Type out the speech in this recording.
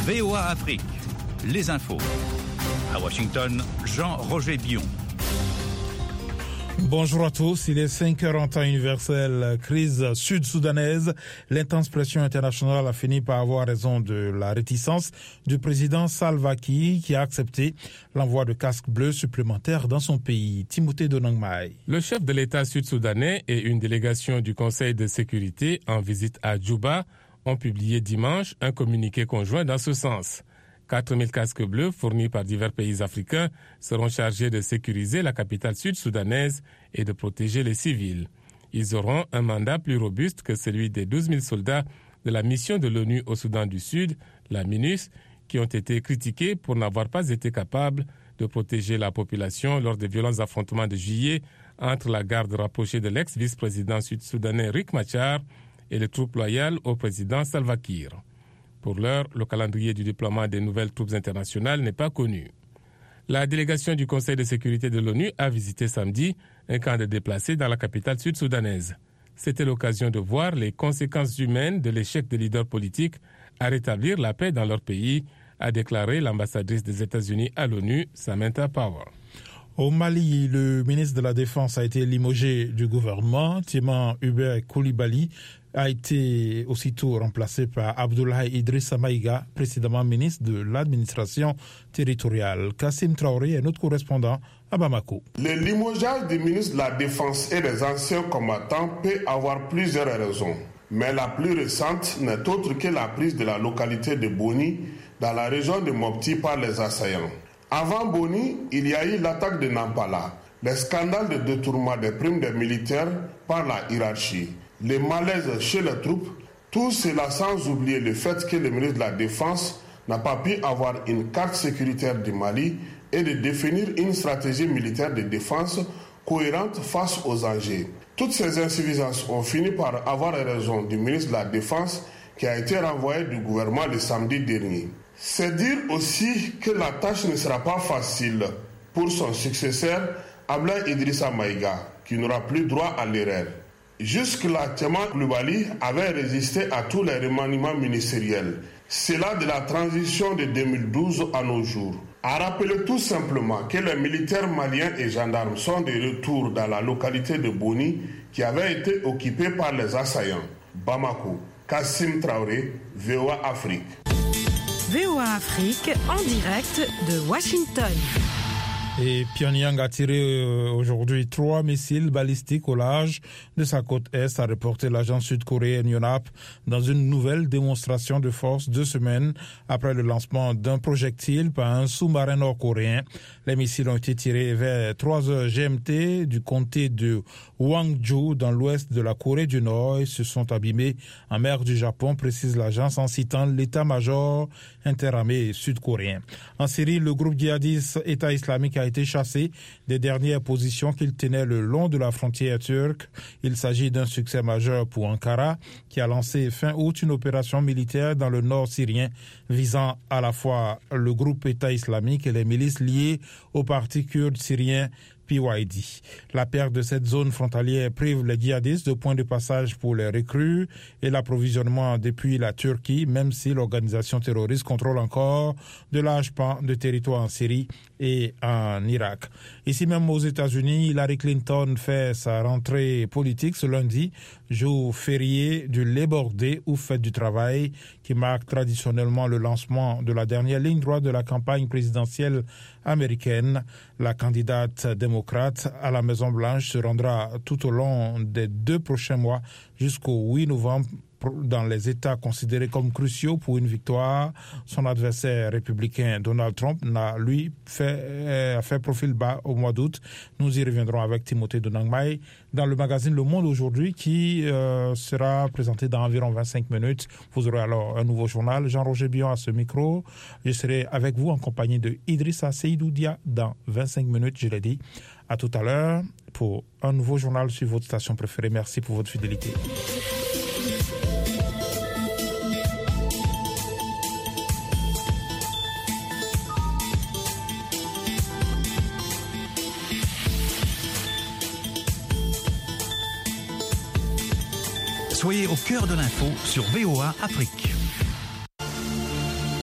VOA Afrique, les infos. À Washington, Jean-Roger Bion. Bonjour à tous, il est 5h en temps universel. Crise sud-soudanaise. L'intense pression internationale a fini par avoir raison de la réticence du président Salva Kiir qui a accepté l'envoi de casques bleus supplémentaires dans son pays. Timothée Donangmai. Le chef de l'État sud-soudanais et une délégation du Conseil de sécurité en visite à Djouba ont publié dimanche un communiqué conjoint dans ce sens. 4000 casques bleus fournis par divers pays africains seront chargés de sécuriser la capitale sud-soudanaise et de protéger les civils. Ils auront un mandat plus robuste que celui des 12 000 soldats de la mission de l'ONU au Soudan du Sud, la MINUS, qui ont été critiqués pour n'avoir pas été capables de protéger la population lors des violents affrontements de juillet entre la garde rapprochée de l'ex-vice-président sud-soudanais Riek Machar et les troupes loyales au président Salva Kiir. Pour l'heure, le calendrier du déploiement des nouvelles troupes internationales n'est pas connu. La délégation du Conseil de sécurité de l'ONU a visité samedi un camp de déplacés dans la capitale sud-soudanaise. C'était l'occasion de voir les conséquences humaines de l'échec des leaders politiques à rétablir la paix dans leur pays, a déclaré l'ambassadrice des États-Unis à l'ONU, Samantha Power. Au Mali, le ministre de la Défense a été limogé du gouvernement. Timan Hubert Coulibaly a été aussitôt remplacé par Abdoulaye Idrissa Maïga, précédemment ministre de l'administration territoriale. Kassim Traoré est notre correspondant à Bamako. Le limogeage du ministre de la Défense et des anciens combattants peut avoir plusieurs raisons. Mais la plus récente n'est autre que la prise de la localité de Boni dans la région de Mopti par les assaillants. Avant Boni, il y a eu l'attaque de Nampala, les scandales de détournement des primes des militaires par la hiérarchie, les malaises chez les troupes, tout cela sans oublier le fait que le ministre de la Défense n'a pas pu avoir une carte sécuritaire du Mali et de définir une stratégie militaire de défense cohérente face aux enjeux. Toutes ces insuffisances ont fini par avoir raison du ministre de la Défense qui a été renvoyé du gouvernement le samedi dernier. C'est dire aussi que la tâche ne sera pas facile pour son successeur, Abdoulaye Idrissa Maïga, qui n'aura plus droit à l'erreur. Jusque-là, Timan Coulibaly avait résisté à tous les remaniements ministériels. C'est là de la transition de 2012 à nos jours. À rappeler tout simplement que les militaires maliens et gendarmes sont de retour dans la localité de Boni qui avait été occupée par les assaillants. Bamako, Kassim Traoré, VOA Afrique. VOA Afrique en direct de Washington. Et Pyongyang a tiré aujourd'hui 3 missiles balistiques au large de sa côte est, a reporté l'agence sud-coréenne Yonhap dans une nouvelle démonstration de force 2 semaines après le lancement d'un projectile par un sous-marin nord-coréen. Les missiles ont été tirés vers 3h GMT du comté de Hwangju dans l'ouest de la Corée du Nord et se sont abîmés en mer du Japon, précise l'agence en citant l'état-major interarmé sud-coréen. En Syrie, le groupe djihadiste État islamique a été chassé des dernières positions qu'il tenait le long de la frontière turque. Il s'agit d'un succès majeur pour Ankara qui a lancé fin août une opération militaire dans le nord syrien visant à la fois le groupe État islamique et les milices liées au parti kurde syrien PYD. La perte de cette zone frontalière prive les djihadistes de points de passage pour les recrues et l'approvisionnement depuis la Turquie, même si l'organisation terroriste contrôle encore de larges pans de territoire en Syrie et en Irak. Ici même aux États-Unis, Hillary Clinton fait sa rentrée politique ce lundi, jour férié du Labor Day ou fête du travail, qui marque traditionnellement le lancement de la dernière ligne droite de la campagne présidentielle américaine. La candidate démocrate à la Maison-Blanche se rendra tout au long des 2 prochains mois jusqu'au 8 novembre dans les États considérés comme cruciaux pour une victoire. Son adversaire républicain Donald Trump n'a, lui, fait profil bas au mois d'août. Nous y reviendrons avec Timothée Donangmai dans le magazine Le Monde aujourd'hui qui sera présenté dans environ 25 minutes. Vous aurez alors un nouveau journal. Jean-Roger Bion à ce micro. Je serai avec vous en compagnie de Idrissa Seydoudia dans 25 minutes, je l'ai dit. À tout à l'heure pour un nouveau journal sur votre station préférée. Merci pour votre fidélité. Soyez au cœur de l'info sur VOA Afrique.